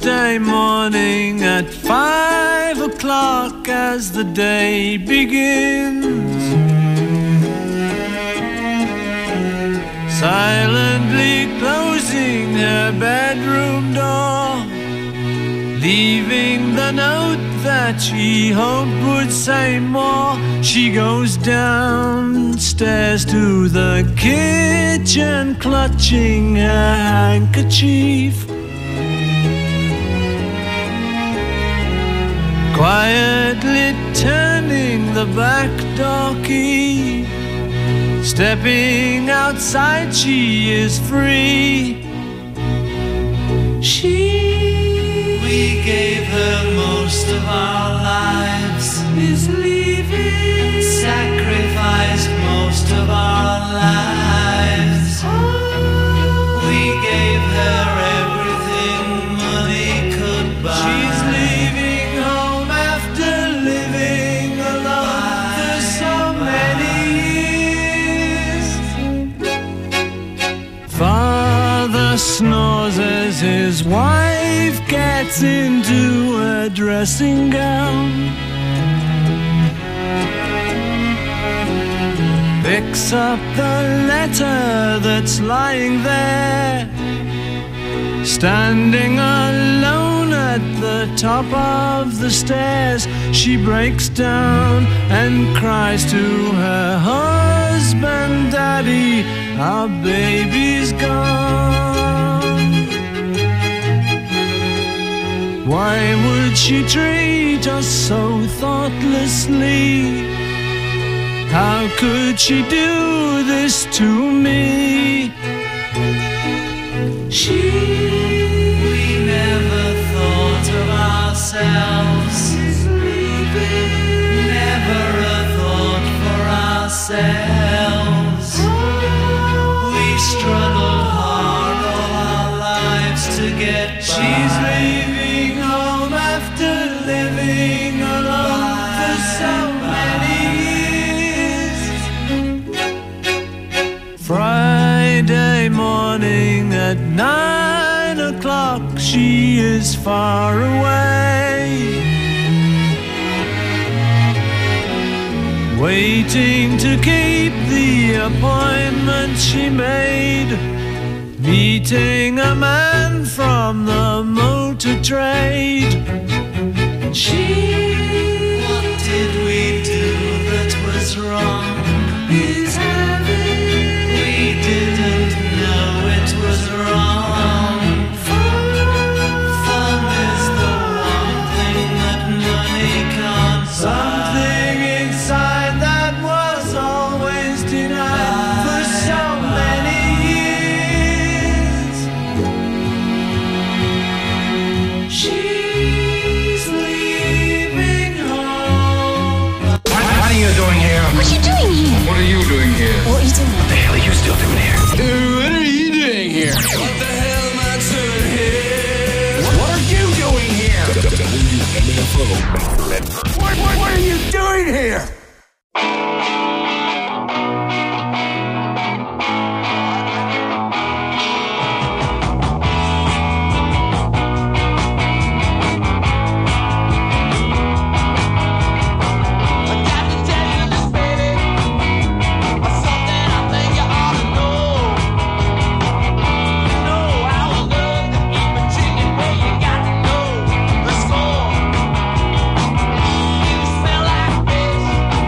Thursday morning at 5 o'clock as the day begins, silently closing her bedroom door, leaving the note that she hoped would say more. She goes downstairs to the kitchen, clutching her handkerchief, quietly turning the back door key. Stepping outside, she is free. We gave her most of our lives, is leaving, sacrificed most of our lives. We gave her everything money could buy. She's leaving home after living alone for so many years. Father snores as his wife gets into a dressing gown, picks up the letter that's lying there, standing alone at the top of the stairs. She breaks down and cries to her husband, "Daddy, our baby's gone." Why would she treat us so thoughtlessly? How could she do this to me? We never thought of ourselves, never a thought for ourselves. We struggled hard all our lives to get by. She's leaving home after living alone for so many years. Friday morning at 9 o'clock, she is far away, waiting to keep the appointment she made, meeting a man from the motor trade. What did we do that was wrong? He's having, we didn't know it was wrong. Fun is the one thing that money can't buy. Something inside that was always denied for so many years. She's leaving home. What are you doing here? What are you doing here? What are you doing here? What are you doing? What the hell are you still doing here? What are you doing here? What the hell am I doing here? What are you doing here? What are you doing here? Smell like fish.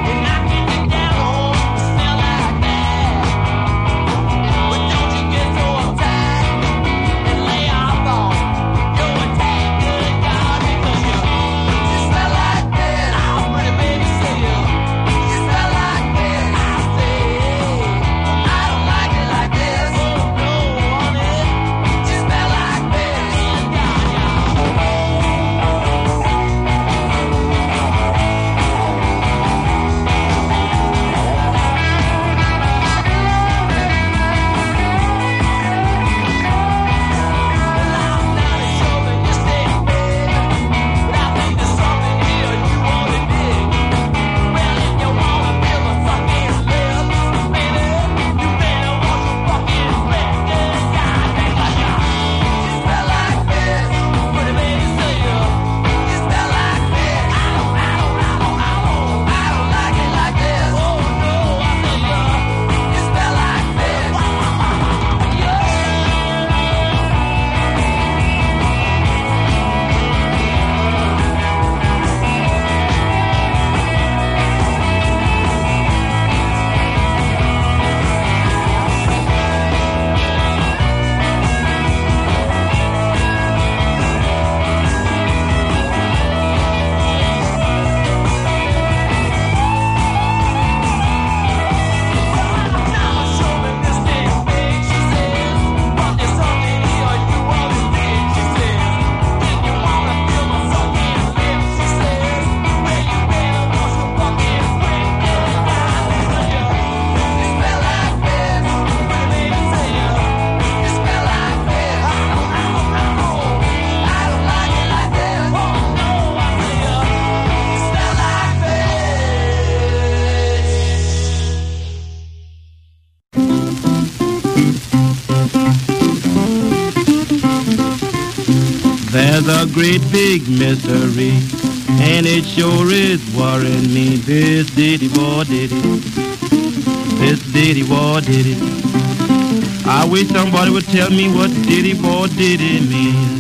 is a great big mystery, and it sure is worrying me. This ditty war did it. This ditty war did it. I wish somebody would tell me what ditty war did it mean.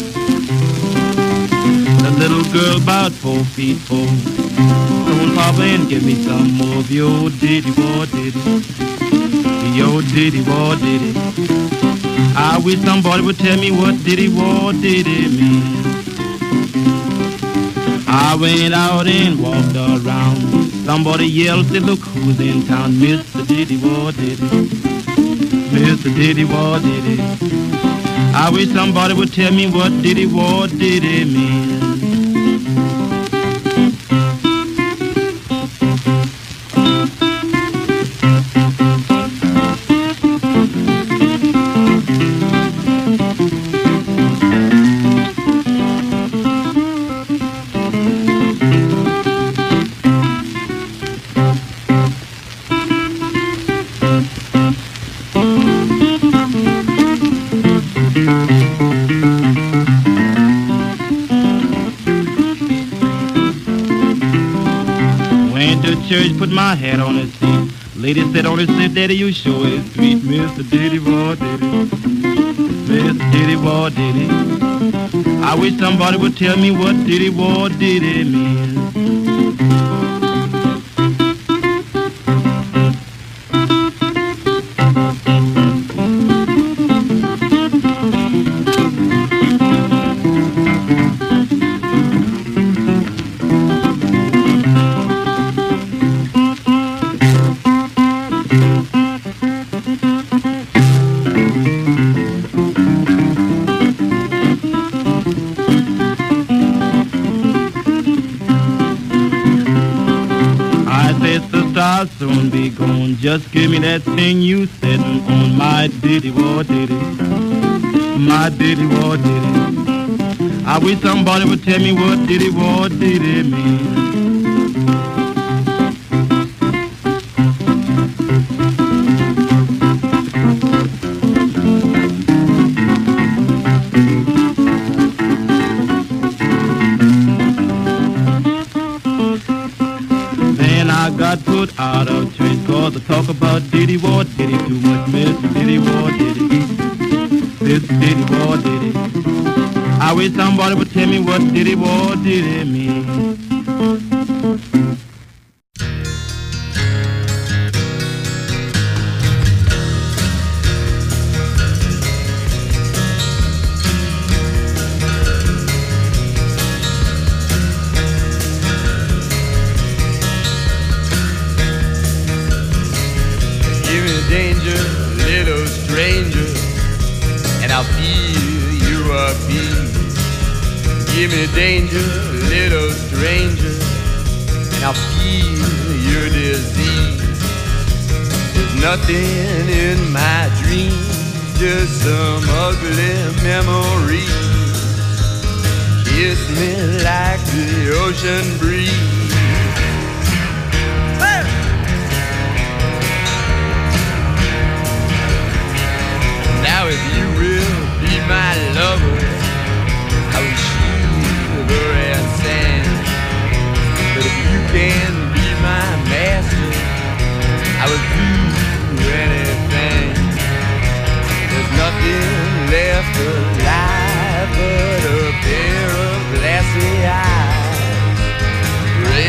The little girl about 4 feet 4. Don't pop and give me some more of your ditty war did it. Your ditty war did it. I wish somebody would tell me what ditty war did it mean. I went out and walked around. Somebody yelled, said, look who's in town. Mr. Diddy War did it. Mr. Diddy War did it. I wish somebody would tell me what Diddy War did it mean. Church, put my hat on the seat. Lady said on the seat, Daddy, you sure is sweet. Mr. Diddy War did it. Mr. Diddy War did it. I wish somebody would tell me what Diddy War did it mean. I'll soon be gone. Just give me that thing you said on my Diddy War did it. My Diddy War did it. I wish somebody would tell me what Diddy War did it mean. Got put out of church cause I talk about Diddy War did it too much. Mr. Diddy War did it. Mr. Diddy War did it. I wish somebody would tell me what Diddy War did it mean. Danger, little stranger, and I'll feel you a beat. Give me danger, little stranger, and I'll feel your disease. There's nothing in my dreams, just some ugly memories. Kiss me like the ocean breeze. Now if you will be my lover, I will shiver and sand. But if you can be my master, I will do anything. There's nothing left alive but a pair of glassy eyes,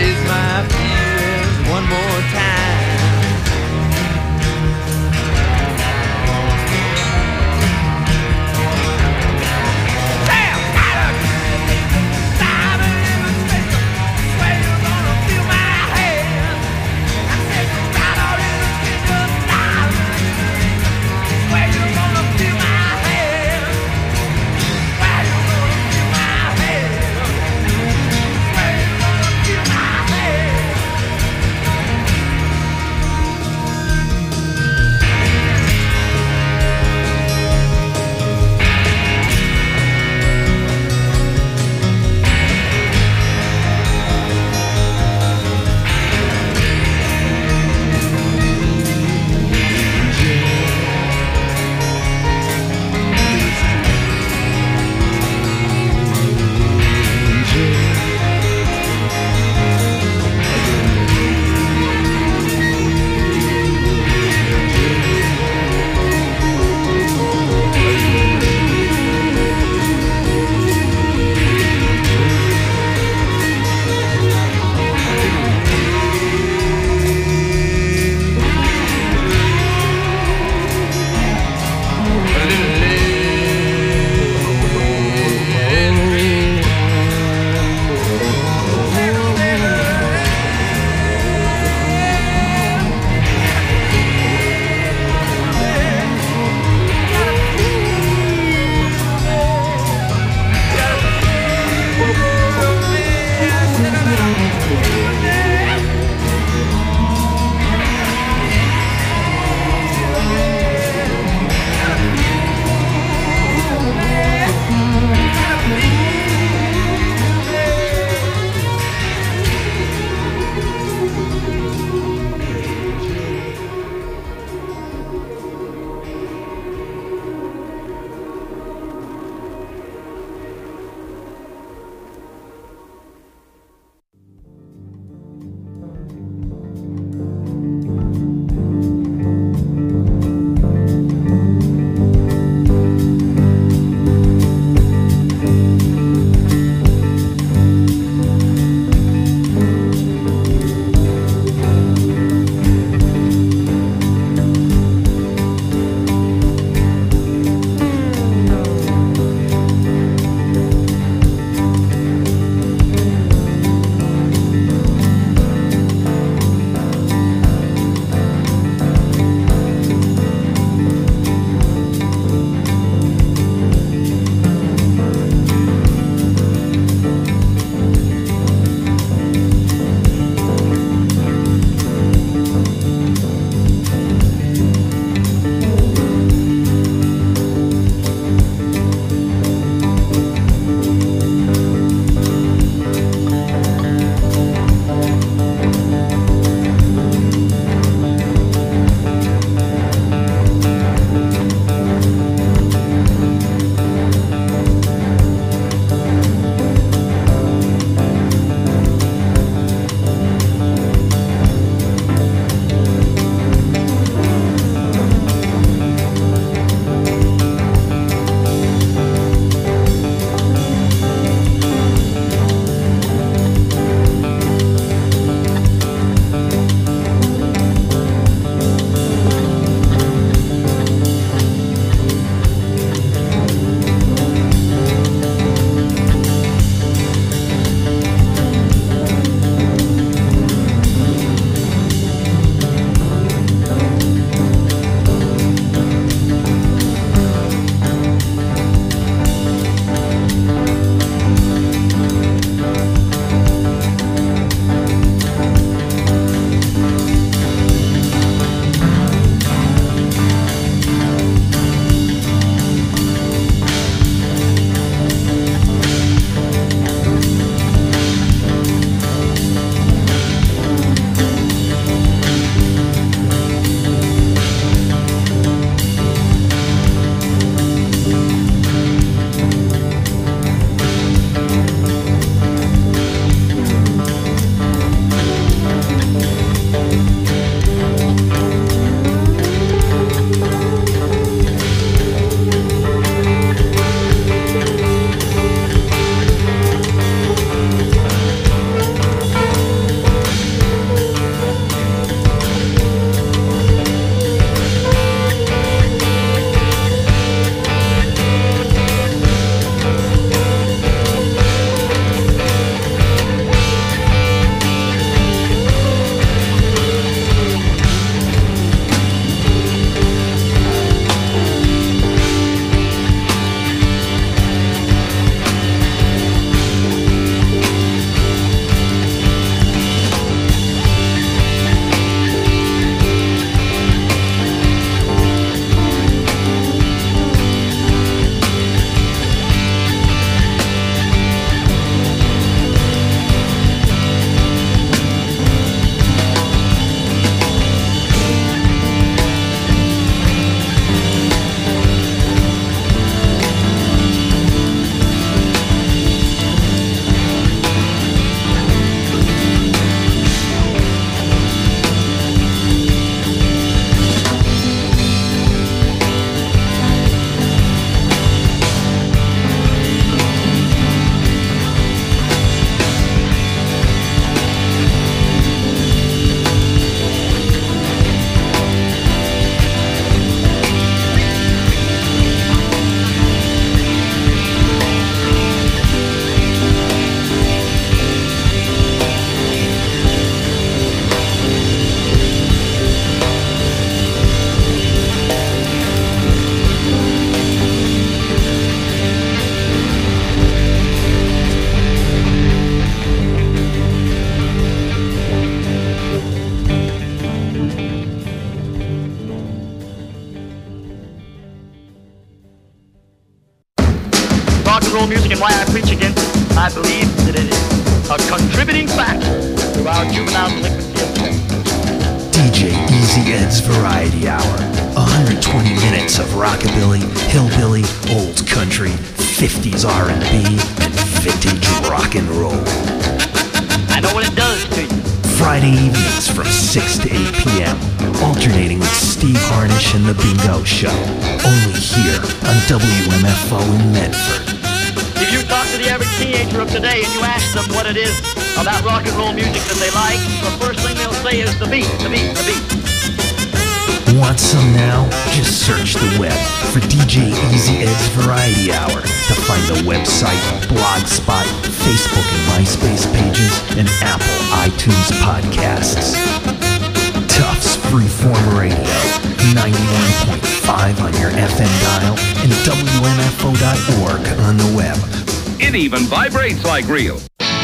roll music and why I preach against it, I believe that it is a contributing factor to our juvenile delinquency of today. DJ Easy Ed's Variety Hour. 120 minutes of rockabilly, hillbilly, old country, 50s R&B, and vintage rock and roll. I know what it does to you. Friday evenings from 6 to 8 p.m. Alternating with Steve Harnish and The Bingo Show. Only here on WMFO in Medford. If you talk to the average teenager of today and you ask them what it is about rock and roll music that they like, the first thing they'll say is the beat, the beat, the beat. Want some now? Just search the web for DJ Easy Ed's Variety Hour to find the website, Blogspot, Facebook and MySpace pages, and Apple iTunes podcasts. Tufts Freeform Radio, 91.5 on your FM dial, and WMFO.org on the web. It even vibrates like real.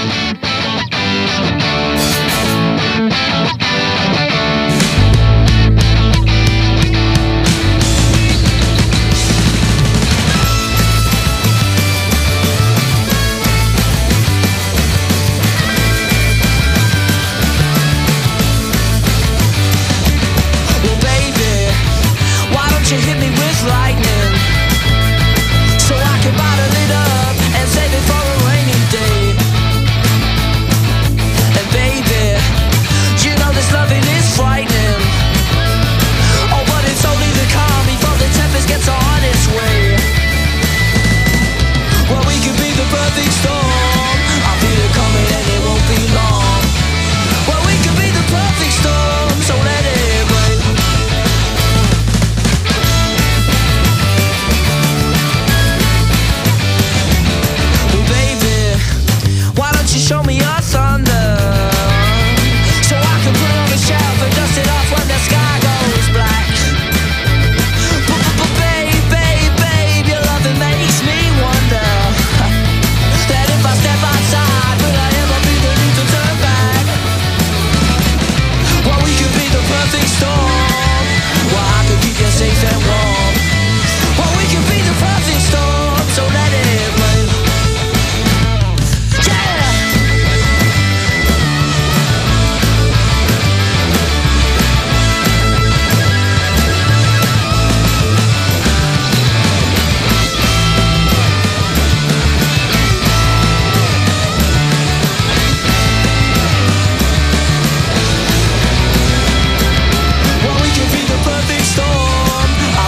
Hit me with lightning so I can bottle it up and save it for a rainy day. And baby, you know this loving is frightening. Oh, but it's only the calm before the tempest gets on its way. Well, we could be the perfect storm. I feel it coming and it won't be long. Well, we could be the perfect storm, so let it rain. Show me your thunder so I can put it on the shelf and dust it off when the sky goes black. Babe, your loving makes me wonder that if I step outside, will I ever be the need to turn back? Well, we could be the perfect storm. Well, I could keep you safe and warm. Well, we could be the perfect storm, so let it rain. I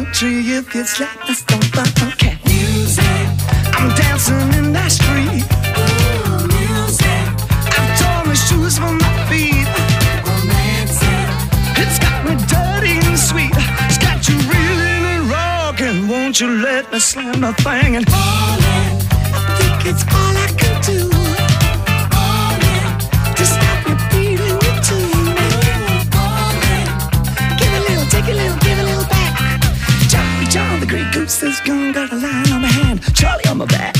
to you feels like a funky music. I'm dancing in that street. Ooh, music. I've torn the shoes from my feet. Romantic. It's got me dirty and sweet. It's got you reeling and rocking. Won't you let me slam the thing and fall in? I think it's all I can do. Fall in. To stop me beating you too. Fall in. Give a little, take a little, give a little back. Johnny John, the great goose is gone. Got a lion on my hand, Charlie on my back.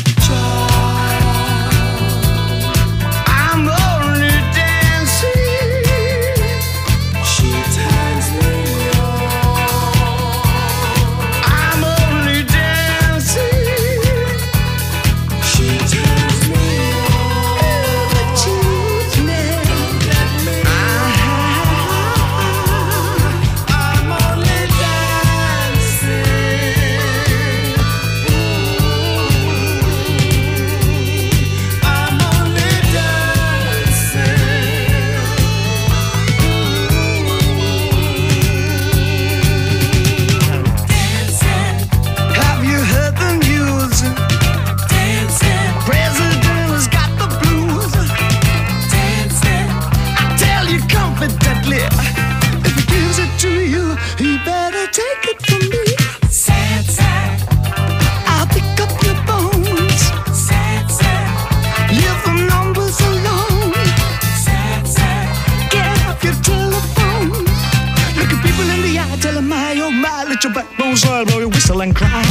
I'm only dancing. She turns me on. I'm only dancing. She turns me on. But you've never let me. I'm only dancing. I'm only dancing. Have you heard the news? Dancing. President has got the blues. Dancing. I tell you confidently, if he gives it to you, he better take it from me. Sad, sad. I'll pick up your bones. Sad, sad. Leave the numbers alone. Sad, sad. Get off your telephone. Look at people in the eye, tell them my, oh my, let your backbone swell, blow your whistle and cry.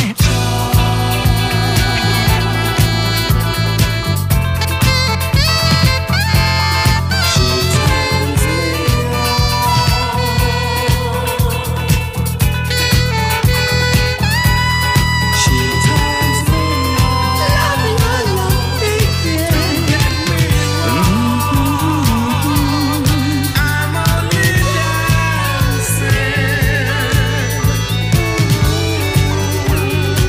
I'm only dancing.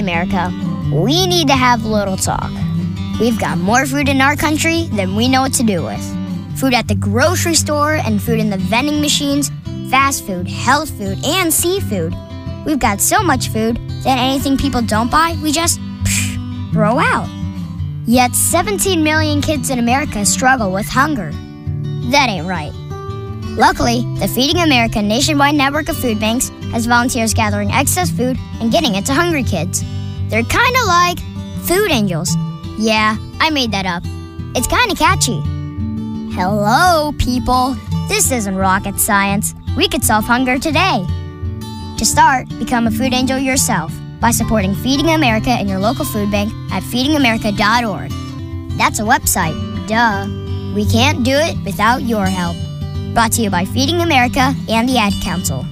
America, we need to have a little talk. We've got more food in our country than we know what to do with. Food at the grocery store and food in the vending machines, fast food, health food, and seafood. We've got so much food that anything people don't buy, we just throw out. Yet 17 million kids in America struggle with hunger. That ain't right. Luckily, the Feeding America nationwide network of food banks has volunteers gathering excess food and getting it to hungry kids. They're kind of like food angels. Yeah, I made that up. It's kind of catchy. Hello, people. This isn't rocket science. We could solve hunger today. To start, become a food angel yourself by supporting Feeding America in your local food bank at feedingamerica.org. That's a website, duh. We can't do it without your help. Brought to you by Feeding America and the Ad Council.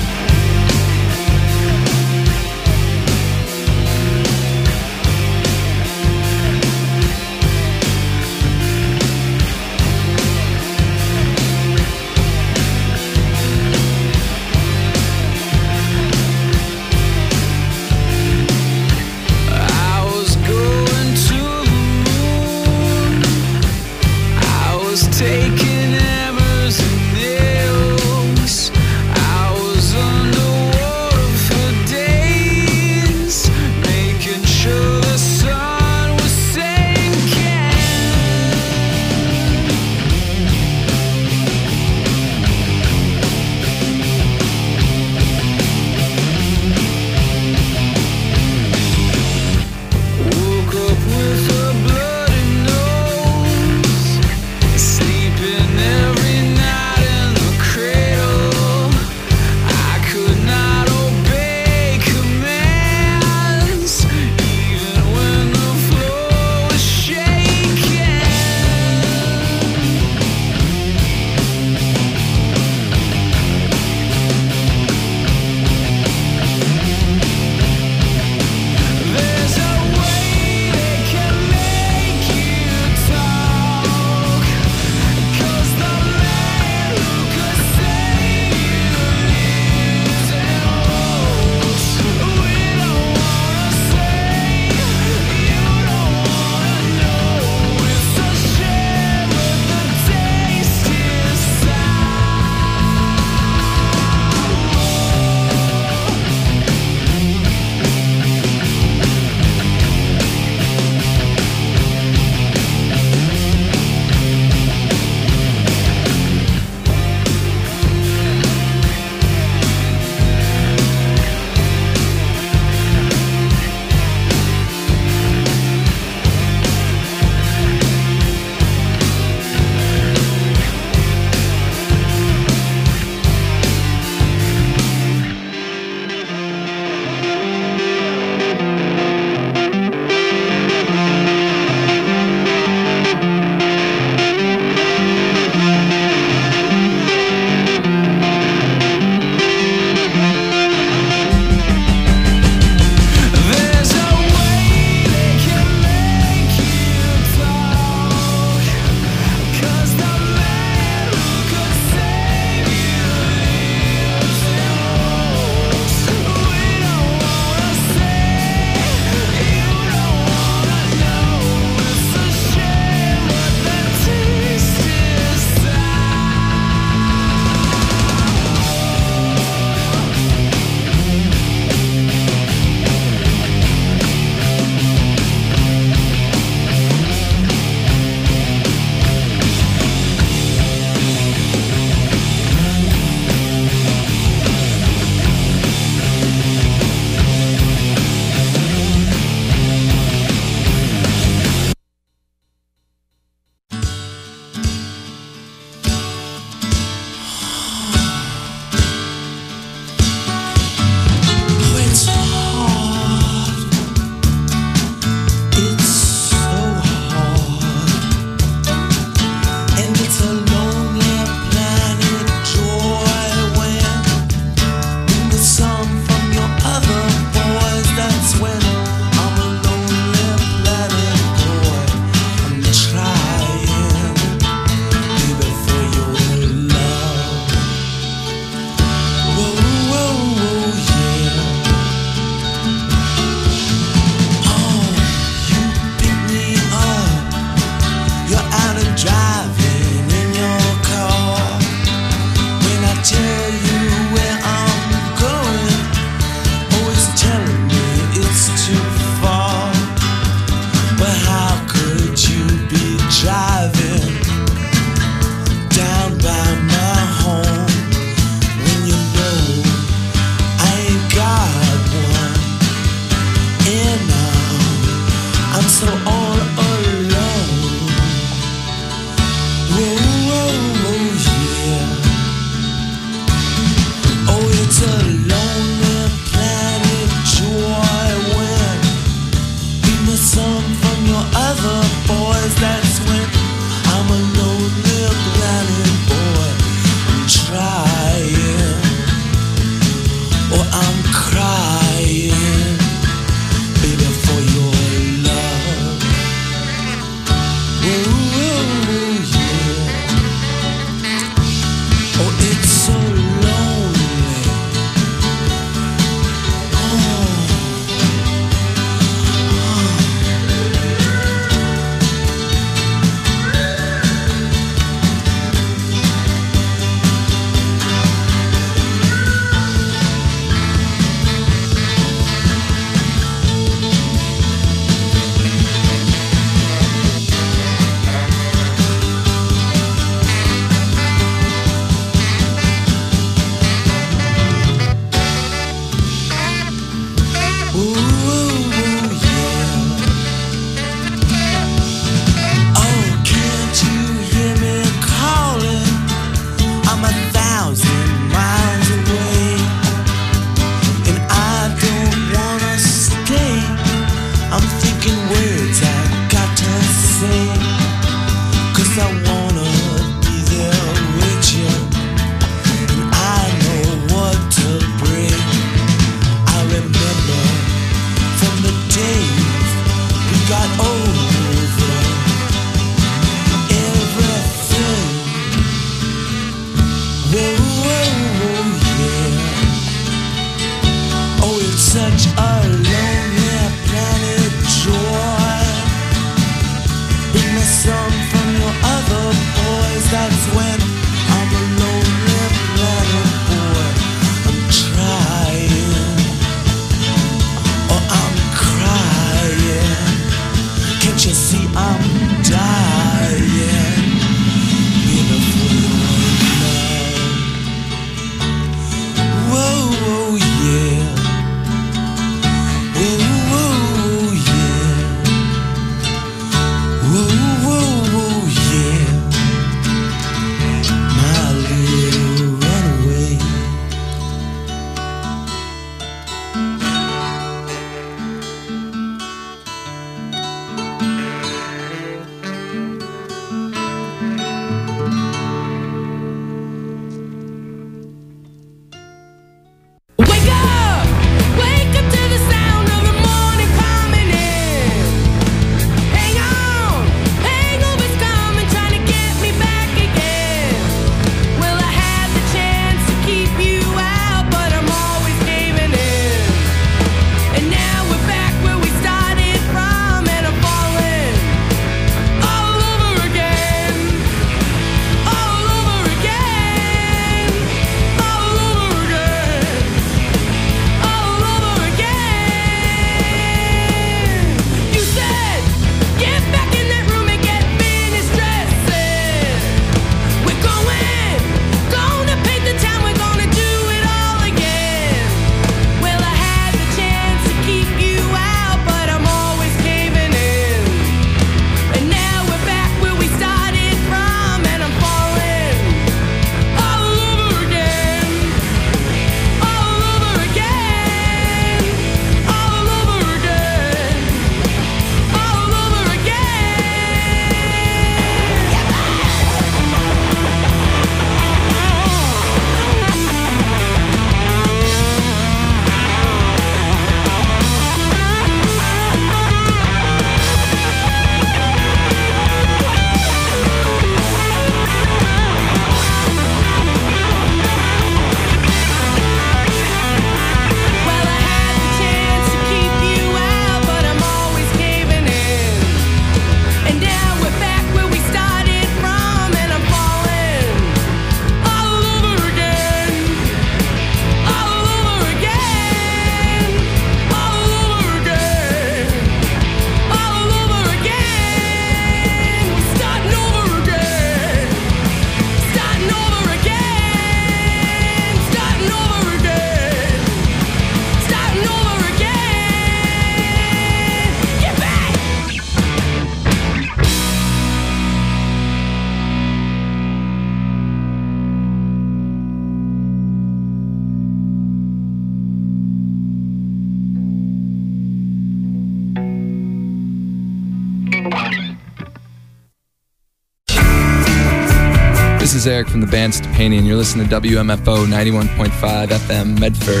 is Eric from the band Stepanian. You're listening to WMFO 91.5 FM Medford.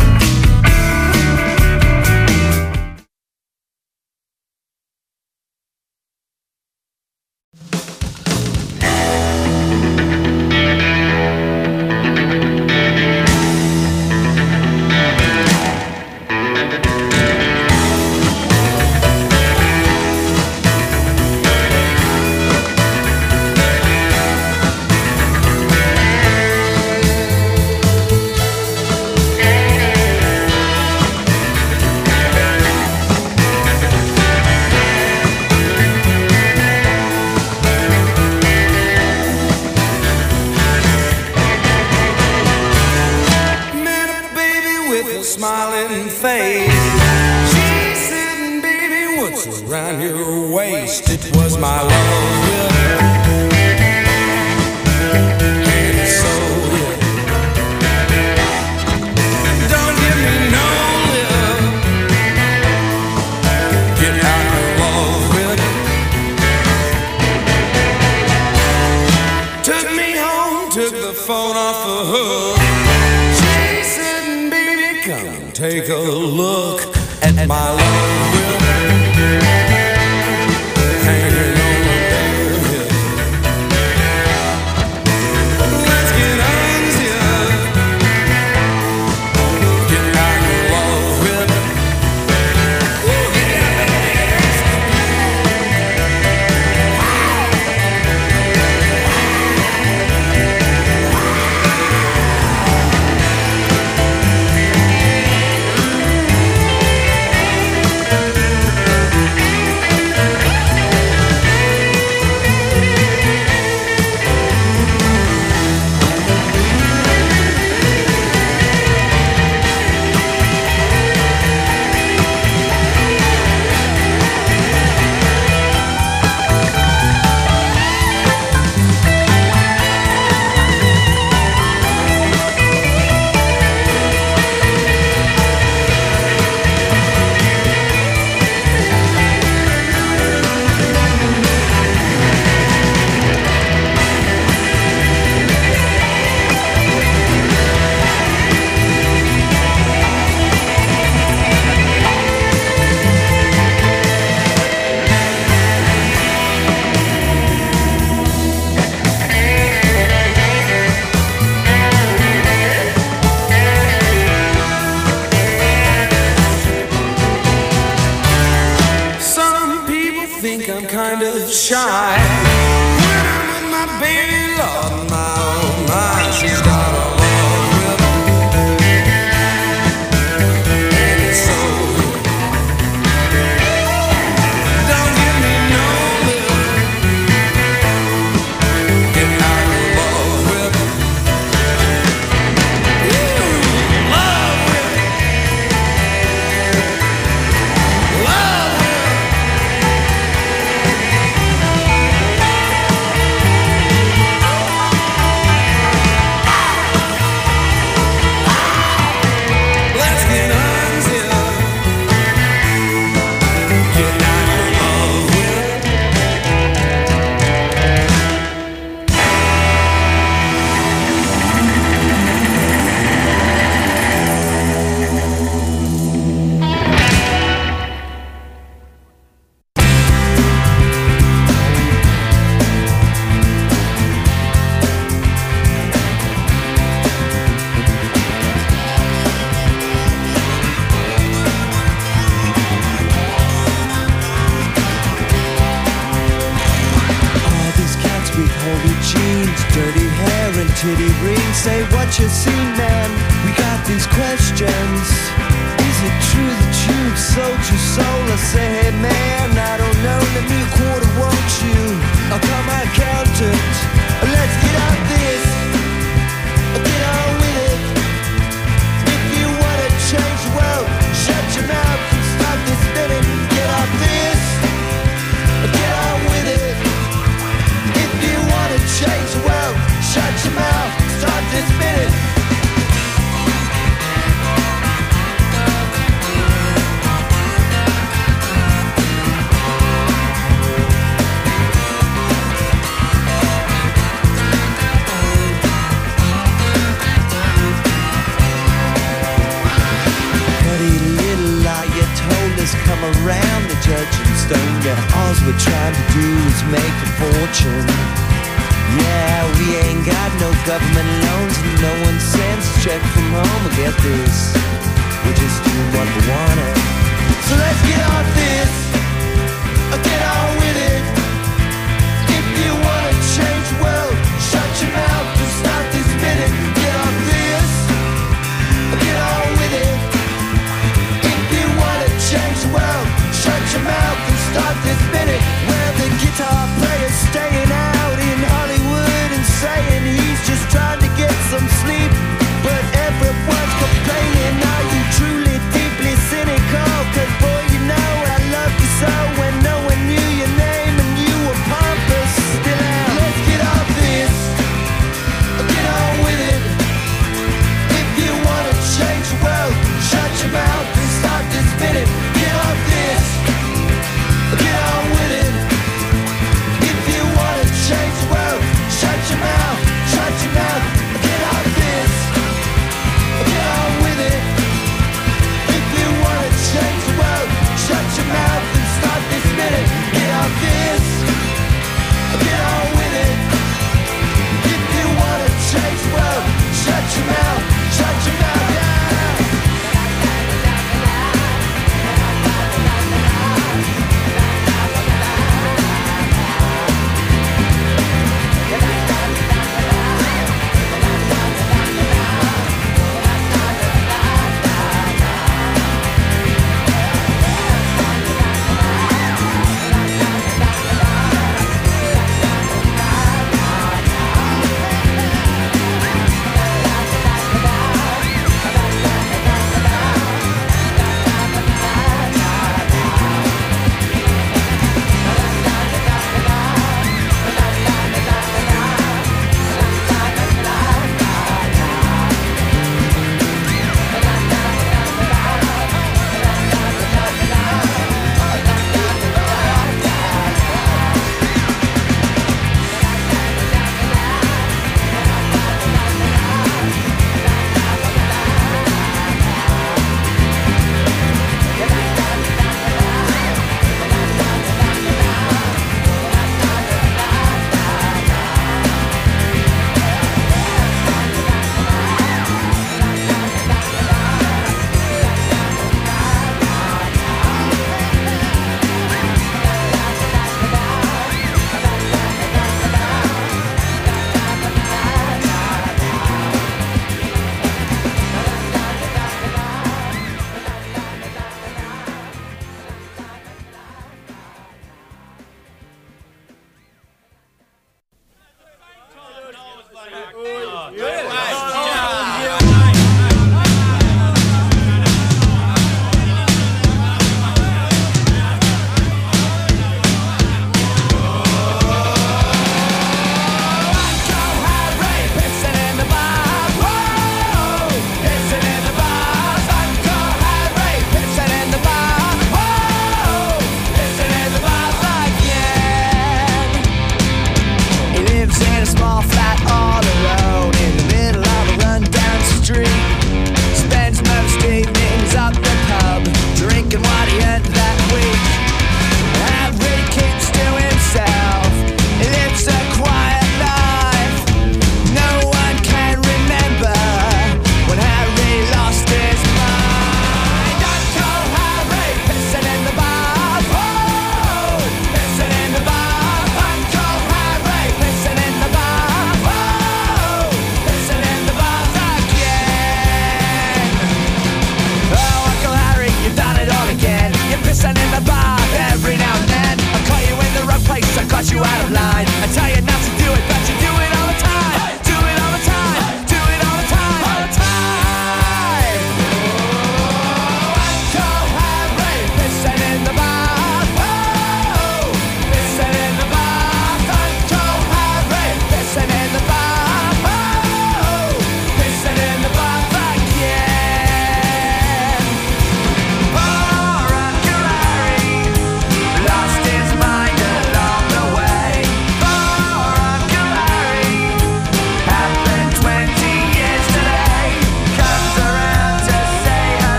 Smiling face. She said, baby, what's around your waist? It was my love will. And so, don't give me no love. Get out of love with it. Took me home, took the phone off the hook. Take a look at my love will hanging on the barrel. Let's get unzipped. Get out of love with shy. When I'm with my baby, Lord, my oh my, she's got a love with her. And it's so don't give me no love. Get out of love with her. Love with her. Love with her. Titty ring, say what you see, man. We got these questions. Is it true that you've sold your soul? I say, hey man, I don't know. Let me a quarter, won't you? I'll call my accountant. Let's get out this. Get on with it. If you wanna change the world, shut your mouth and stop this spinning. Get off this. Get on with it. If you wanna change the world, shut your mouth, start this minute. come around the judging stone. Yeah, all we're trying to do is make a fortune. Yeah, we ain't got no government loans and no one sends a check from home. Well, get this, we're just doing what we wanna. So let's get on this, get on with it. If you wanna change the world, shut your mouth and start this minute. Get on this, get on with it. If you wanna change the world, shut your mouth and start this minute. Well, the guitar player's staying out in Hollywood and saying he's just trying to get some sleep, but everyone's complaining. Are you truly deeply cynical? 'Cause boy, you know I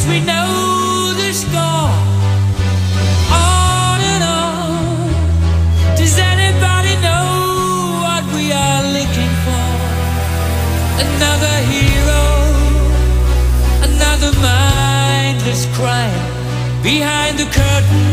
we know the score. On and on. Does anybody know what we are looking for? Another hero, another mindless crime behind the curtain